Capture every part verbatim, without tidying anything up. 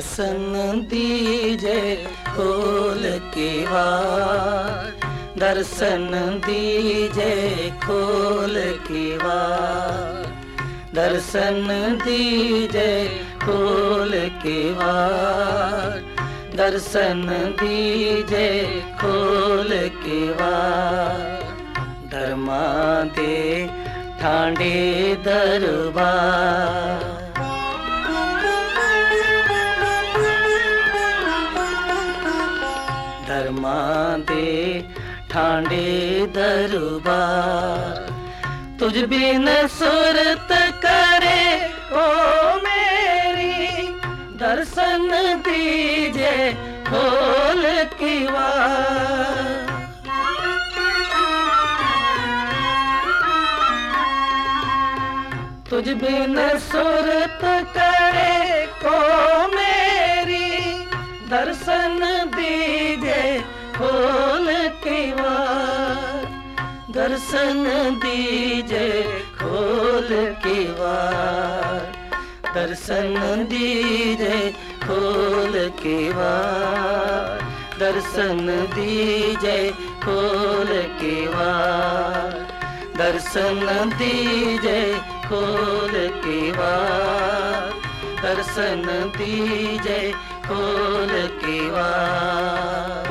दर्शन दीजे खोल के वार, दर्शन दीजे खोल के वार, दर्शन दीजे खोल के वार, दर्शन दीजे खोल के वार। धर्मा दे ठाणे दरबार, धर्मा दे ठाणे दरबार। तुझ बिन सुरत करे ओ मेरी, दर्शन दीजे खोल की वार। तुझ बिन सुरत करे को मेरी, दर्शन दीजे खोल के वार, दर्शन दीजे खोल के वार, दर्शन दीजे खोल के वार, दर्शन दीजे खोल के वार, दर्शन दीजे खोल के वार, दर्शन दीजे खोल के वार।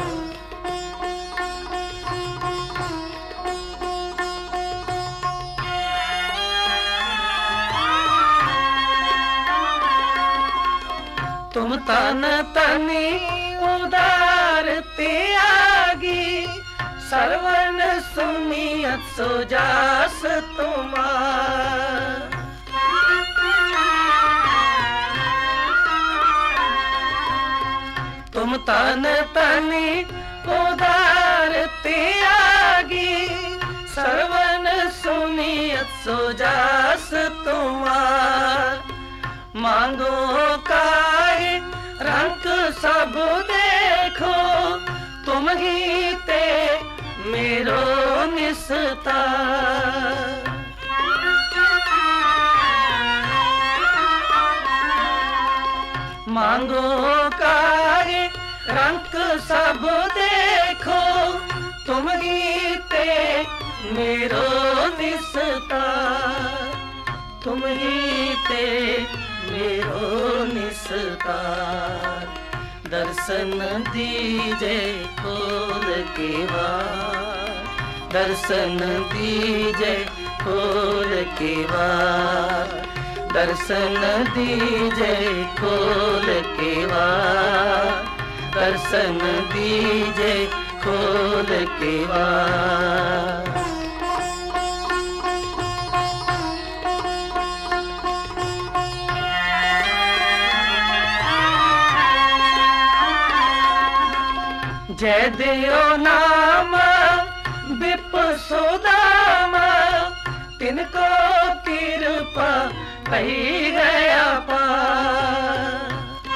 तुम तन तनी उदार त्यागी, सर्वन सुनियत सुजास तुम्हार। तुम तन तनी उदार त्यागी, सर्वन सुनियत सुजास तुम्हार। मांगो काहे रंग सब देखो, तुम ही ते मेरो निस्तार। मांगो काहे रंग सब देखो, तुम ही ते मेरो निस्तार, तुम ही ते मेरो निस्तार। दर्शन दीजे खोल के वार, दर्शन दीजे खोल के वार, दर्शन दीजे खोल के वार, दर्शन दीजे खोल के वार। जय देव नाम विप सुदामा, तिनको कृपा कही गया पार।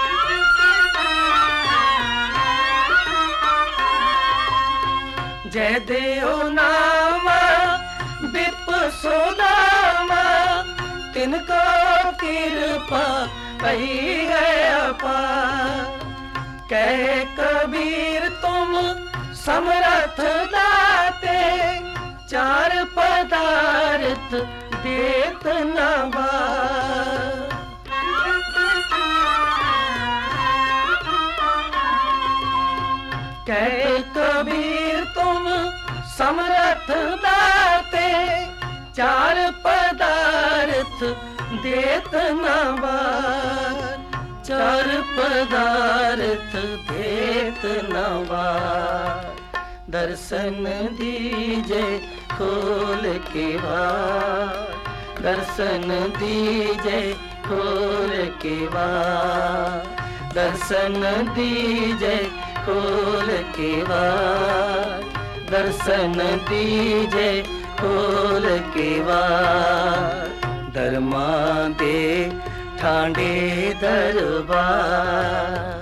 जय देव नाम विप सुदामा, तिनको कृपा कही गया पार। कहे कबीर तुम समर्थ दाते, चार पदार्थ देत न बार। कहे कबीर तुम समर्थ दाते, चार पदार्थ देत न बार, चार पदार्थ देत न बार। दर्शन दीजे खोल के वार, दर्शन दीजे खोल के वार, दर्शन दीजे खोल के वार, दर्शन दीजे खोल के वार। धर्मा दे ठाणे दरबार,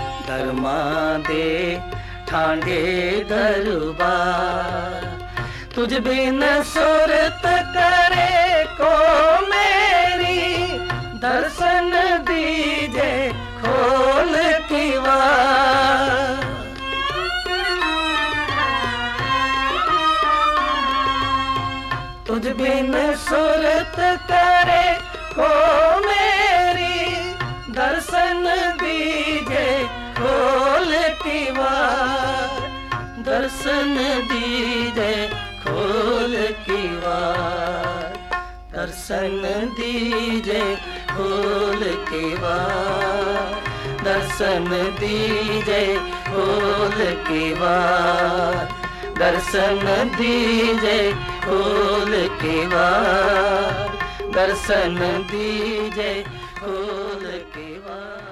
धर्मा दे ठाणे दरबार। तुझ बिन सुरत करे को मेरी, दर्शन दीजे खोल किवाड़। तुझ बिन सुरत करे को मेरी, दर्शन दीजे खोल किवाड़। दर्शन दीजे खोल किवाड़। दर्शन दीजे खोल किवाड़। दर्शन दीजे खोल किवाड़। दर्शन दीजे खोल किवाड़। दर्शन दीजे खोल किवाड़।